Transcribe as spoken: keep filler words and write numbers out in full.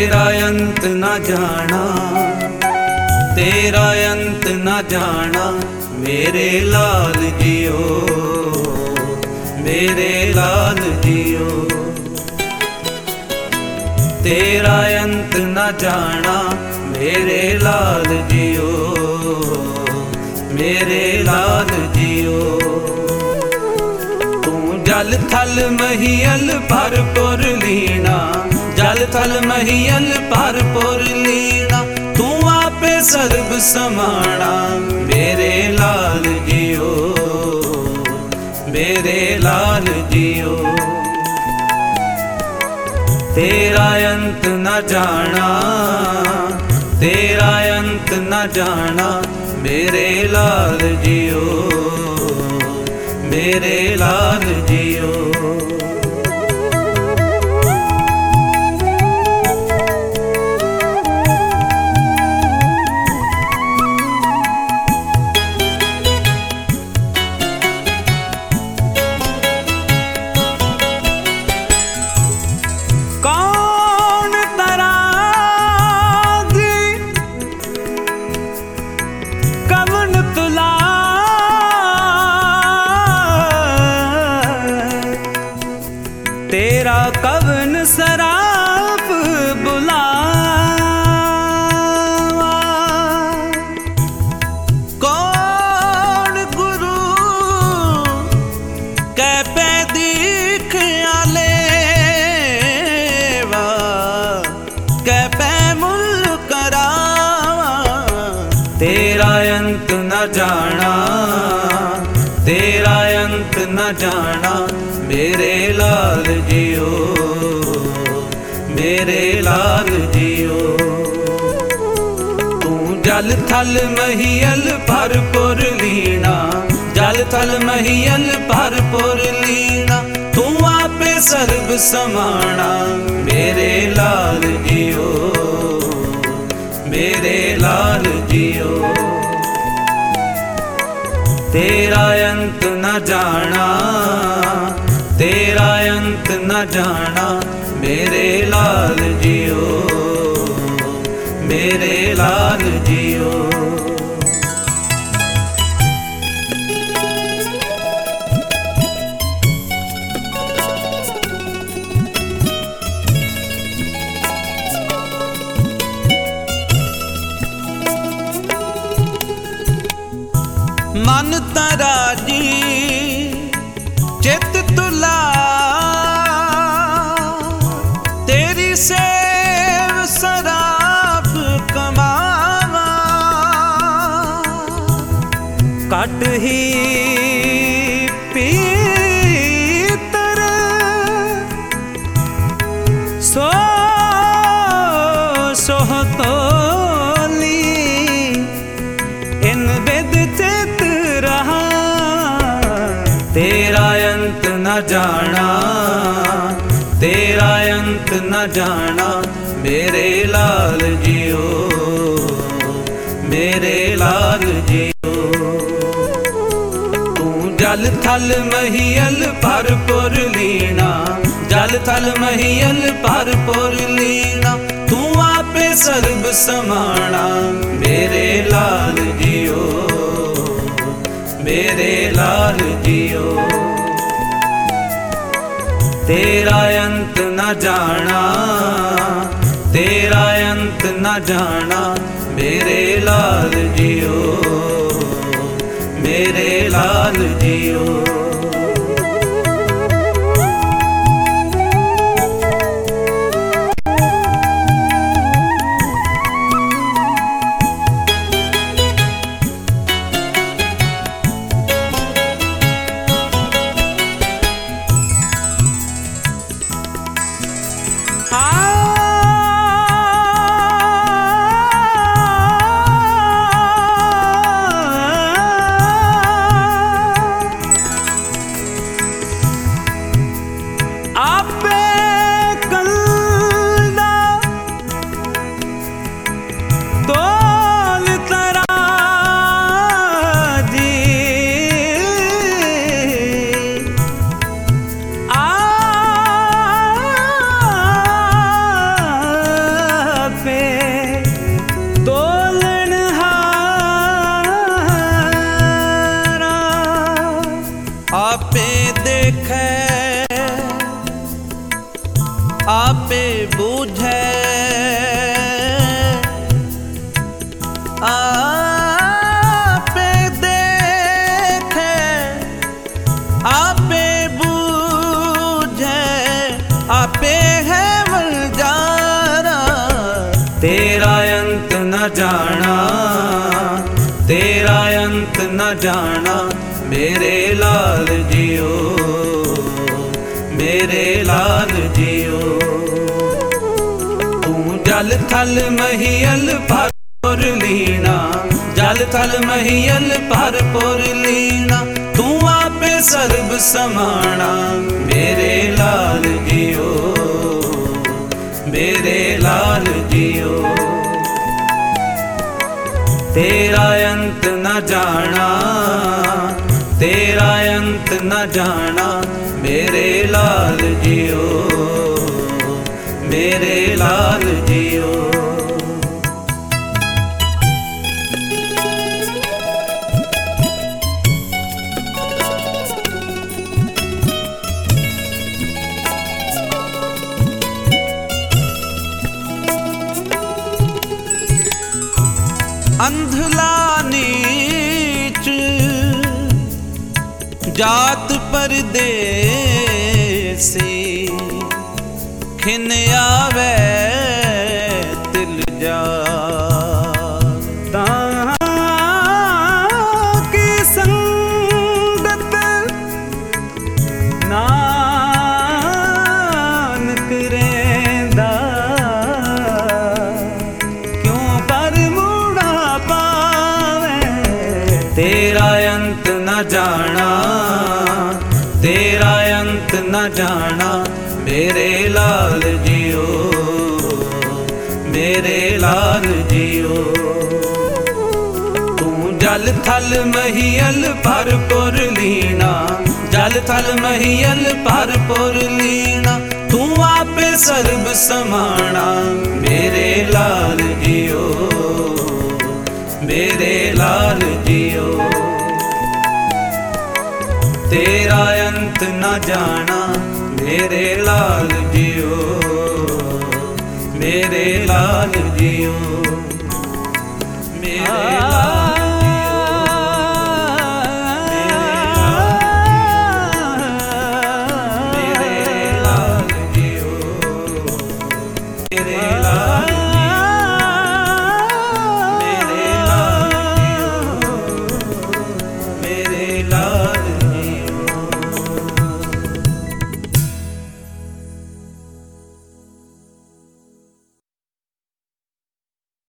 तेरा अंत न जाना, तेरा अंत न जाना मेरे लाल जियो, मेरे लाल जियो। तेरा अंत न जाना मेरे लाल जियो, मेरे लाल जियो। तू जल थल महियल भरपुर लीना, जल थल महियल भरपुर लीना। तू आपे सर्ब समाना मेरे लाल जियो, मेरे लाल जियो। तेरा अंत न जाना, तेरा अंत न जाना मेरे लाल जियो, मेरे लाल जियो। तेरा कवन सराप बुलावा, कौन गुरु कै पे दीख आलेवा, कै पे मुल करावा। तेरा अंत न जाना, तेरा अंत न जाना मेरे लाल जियो, मेरे लाल जियो। तू जल थल महियल भरपुर लीना, जल थल महियल भरपुर लीना। तू आपे सर्ब समाना मेरे लाल जियो, मेरे लाल जियो। तेरा अंत न जाना, तेरा अंत न जाना मेरे लाल जियो, मेरे लाल जियो। मन तराजी चित तुला, तेरी सेव सराप कमावा। कट ही पीतर सो सोह तोली, इन बिद चित रहा। तेरा अंत न जाना, तेरा अंत न जाना मेरे लाल जियो, मेरे लाल जियो। तू जल थल महियल भरपुर लीना, जल थल महियल भरपुर लीना। तू आपे सर्ब समाना मेरे लाल जियो, मेरे लाल जियो। तेरा अंत न जाना, तेरा अंत न जाना मेरे लाल जियो, मेरे लाल जियो। अंत न जाना मेरे लाल जियो, मेरे लाल जियो। तू जल थल महियल भर लीना, जल थल महियल भर पुर लीना, तू आपे सर्ब समाना मेरे लाल जियो, मेरे लाल जियो। तेरा अंत न जाना, तेरा अंत न जाना मेरे लाल जियो, मेरे लाल जियो। अंधला नीच जात परदेसी, खिन आवे तिल जाता की संगत नानक रेंदा, क्यों कर मुड़ा पावे। तेरा अंत न जाना, तेरा अंत न जाना मेरे लाल जियो, मेरे लाल जियो। तू जल थल महियल भर पुर लीना, जल थल महियल भर पुर लीना, तू आपे सर्ब समाना मेरे लाल जियो, मेरे लाल जियो। तेरा अंत न जाना मेरे लाल जियो, मेरे लाल जियो, मेरे लाल